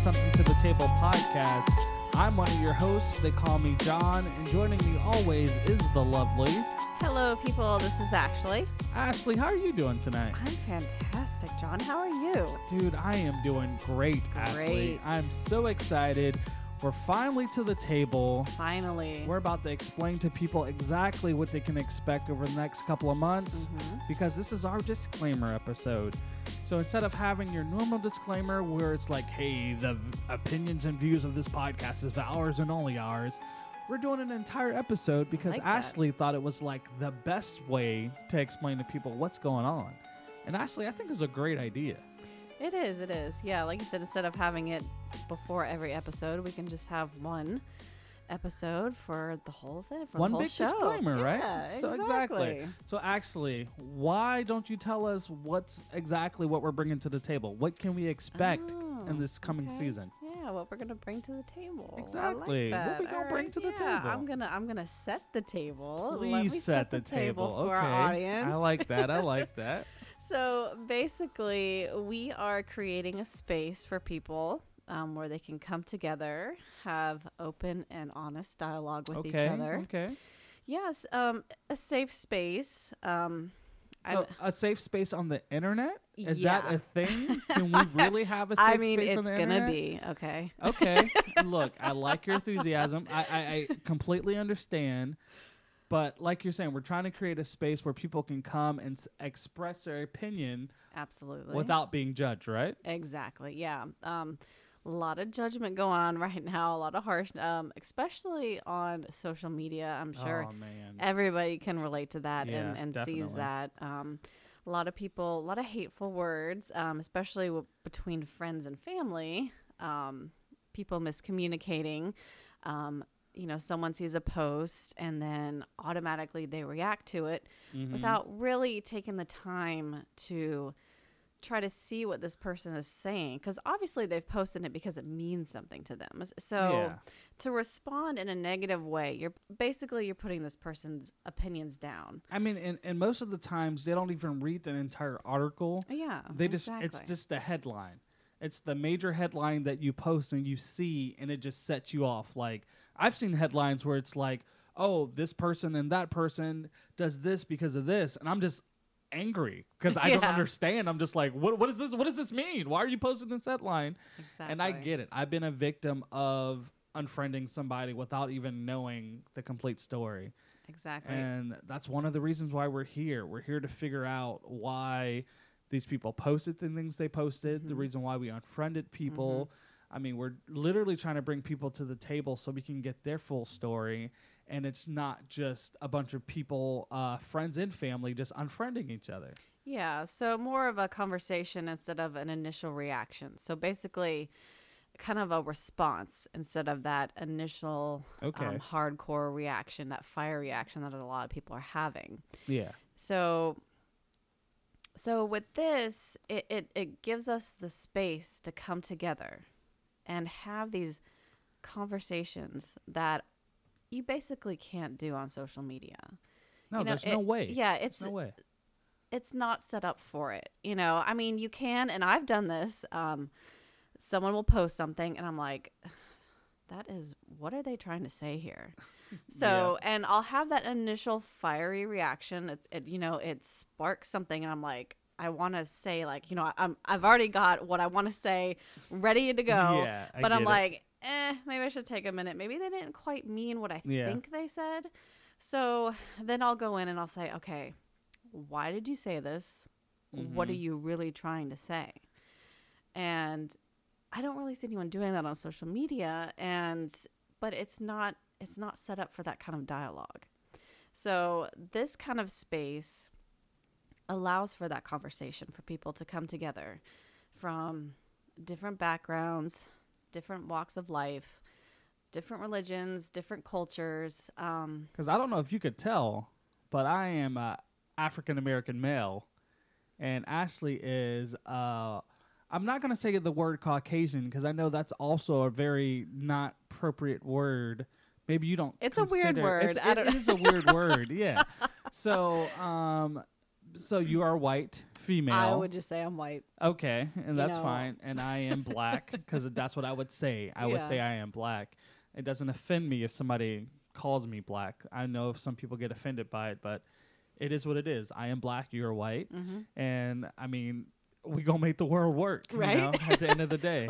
Something to the Table podcast. I'm one of your hosts. They call me John, and joining me always is the lovely... Hello, people. This is Ashley. Ashley, how are you doing tonight? I'm fantastic, John. How are you? Dude, I am doing great, Ashley. I'm so excited. We're finally to the table. Finally. We're about to explain to people exactly what they can expect over the next couple of months because this is our disclaimer episode. So instead of having your normal disclaimer where it's like, hey, the opinions and views of this podcast is ours and only ours, we're doing an entire episode because Ashley thought it was like the best way to explain to people what's going on. And Ashley, I think is a great idea. It is. Yeah, like you said, instead of having it before every episode, we can just have one episode for the whole thing, for one the whole big show. Disclaimer, right? Yeah, So exactly. So actually, why don't you tell us what we're bringing to the table? What can we expect in this coming season? Yeah, what we're gonna bring to the table. Exactly. I like that. What we gonna bring to the table? I'm gonna set the table. Please Let me set the table for our audience. I like that. So basically, we are creating a space for people where they can come together, have open and honest dialogue with each other. Okay. Yes, a safe space. So a safe space on the internet? Is Yeah. that a thing? Can we really have a safe space on the internet? It's gonna be, okay. Okay. Look, I like your enthusiasm. I completely understand. But like you're saying, we're trying to create a space where people can come and express their opinion. Absolutely. Without being judged, right? Exactly, yeah. A lot of judgment going on right now, a lot of harsh, especially on social media. I'm sure everybody can relate to that and sees that. A lot of people, a lot of hateful words, especially between friends and family, people miscommunicating. Someone sees a post and then automatically they react to it without really taking the time to try to see what this person is saying, because obviously they've posted it because it means something to them. So to respond in a negative way, you're putting this person's opinions down. I mean, and most of the times they don't even read the entire article. Yeah, it's just the headline. It's the major headline that you post and you see, and it just sets you off. Like, I've seen headlines where it's like, oh, this person and that person does this because of this, and I'm just angry because I don't understand. I'm just like, what is this? What does this mean? Why are you posting this headline? Exactly. And I get it. I've been a victim of unfriending somebody without even knowing the complete story. Exactly. And that's one of the reasons why we're here. We're here to figure out why these people posted the things they posted, the reason why we unfriended people. I mean, we're literally trying to bring people to the table so we can get their full story. And it's not just a bunch of people, friends and family, just unfriending each other. Yeah, so more of a conversation instead of an initial reaction. So basically, kind of a response instead of that initial hardcore reaction, that fire reaction that a lot of people are having. Yeah. So with this, it gives us the space to come together and have these conversations that you basically can't do on social media. No, there's no way. Yeah, no way. It's not set up for it. I mean, you can, and I've done this. Someone will post something, and I'm like, what are they trying to say here? So, and I'll have that initial fiery reaction. It sparks something, and I'm like, I want to say, like, I've already got what I want to say ready to go. Yeah, but I'm like, maybe I should take a minute. Maybe they didn't quite mean what I think they said. So then I'll go in and I'll say, okay, why did you say this? What are you really trying to say? And I don't really see anyone doing that on social media, but it's not set up for that kind of dialogue. So this kind of space allows for that conversation, for people to come together from different backgrounds, different walks of life, different religions, different cultures. Because I don't know if you could tell, but I am a African-American male, and Ashley is, I'm not going to say the word Caucasian because I know that's also a very not appropriate word. Maybe you don't. It's a weird word. It is a weird word, yeah. So you are white, female. I would just say I'm white. Okay, and that's fine. And I am black because that's what I would say. I would say I am black. It doesn't offend me if somebody calls me black. I know if some people get offended by it, but it is what it is. I am black. You're white. And I mean, we gonna make the world work, right? You know, at the end of the day.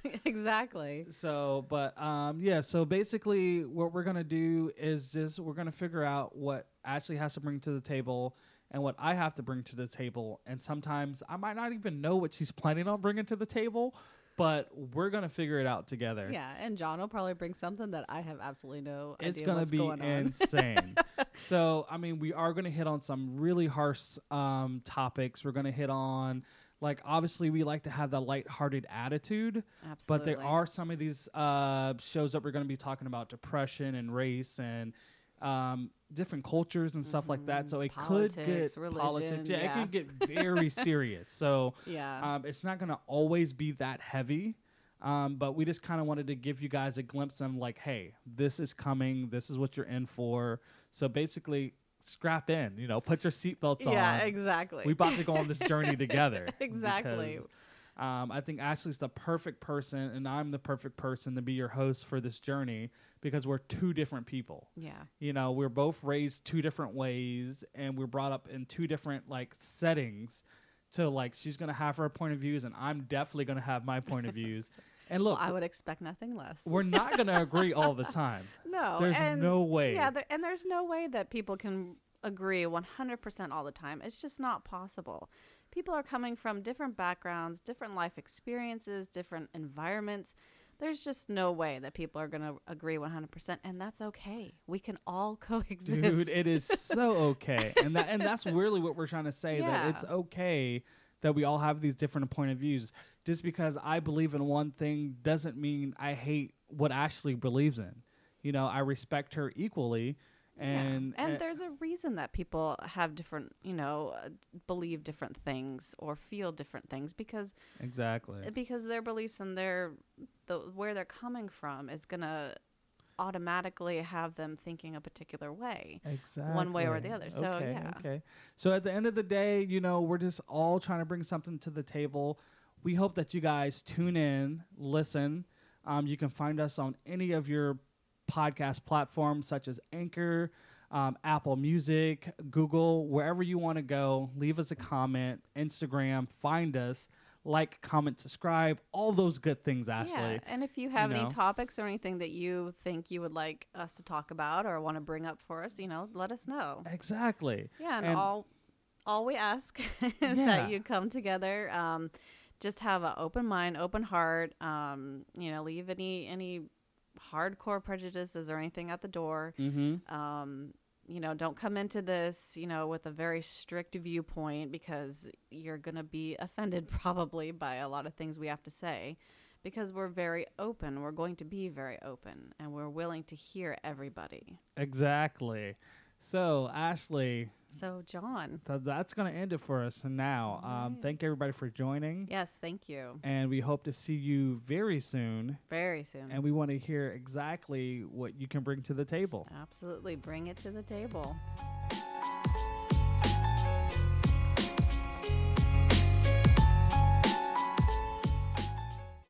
Exactly. So, but so basically what we're gonna do is we're gonna figure out what Ashley has to bring to the table and what I have to bring to the table. And sometimes I might not even know what she's planning on bringing to the table, but we're going to figure it out together. Yeah, and John will probably bring something that I have absolutely no idea what's going on. It's going to be insane. So, I mean, we are going to hit on some really harsh topics. We're going to hit on, like, obviously we like to have that lighthearted attitude. Absolutely. But there are some of these shows that we're going to be talking about depression and race and different cultures and stuff like that. So it politics, could get religion, politics. Yeah, it can get very serious. So it's not going to always be that heavy. But we just kind of wanted to give you guys a glimpse of like, hey, this is coming. This is what you're in for. So basically, strap in, put your seatbelts on. Yeah, exactly. We about to go on this journey together. Exactly. Because, I think Ashley's the perfect person and I'm the perfect person to be your host for this journey because we're two different people. Yeah. We're both raised two different ways and we're brought up in two different like settings to like, she's going to have her point of views and I'm definitely going to have my point of views. And look, I would expect nothing less. We're not going to agree all the time. No. There's no way. Yeah. And there's no way that people can agree 100% all the time. It's just not possible. People are coming from different backgrounds, different life experiences, different environments. There's just no way that people are going to agree 100%, and that's okay. We can all coexist. Dude, it is so okay. And that's really what we're trying to say, that it's okay that we all have these different point of views. Just because I believe in one thing doesn't mean I hate what Ashley believes in. I respect her equally. And there's a reason that people have different, believe different things or feel different things because their beliefs and where they're coming from is going to automatically have them thinking a particular way, one way or the other. So okay. So at the end of the day, we're just all trying to bring something to the table. We hope that you guys tune in, listen. You can find us on any of your podcast platforms such as Anchor, Apple Music, Google, wherever you want to go. Leave us a comment, Instagram, find us, like, comment, subscribe, all those good things, Ashley. Yeah, and if you have any topics or anything that you think you would like us to talk about or want to bring up for us, let us know. Exactly. Yeah, and all we ask is that you come together, just have an open mind, open heart, leave any hardcore prejudices or anything at the door. Don't come into this, with a very strict viewpoint because you're going to be offended probably by a lot of things we have to say because we're very open. We're going to be very open and we're willing to hear everybody. Exactly. So, Ashley. So, John. That's going to end it for us now. Thank everybody for joining. Yes, thank you. And we hope to see you very soon. Very soon. And we want to hear exactly what you can bring to the table. Absolutely. Bring it to the table.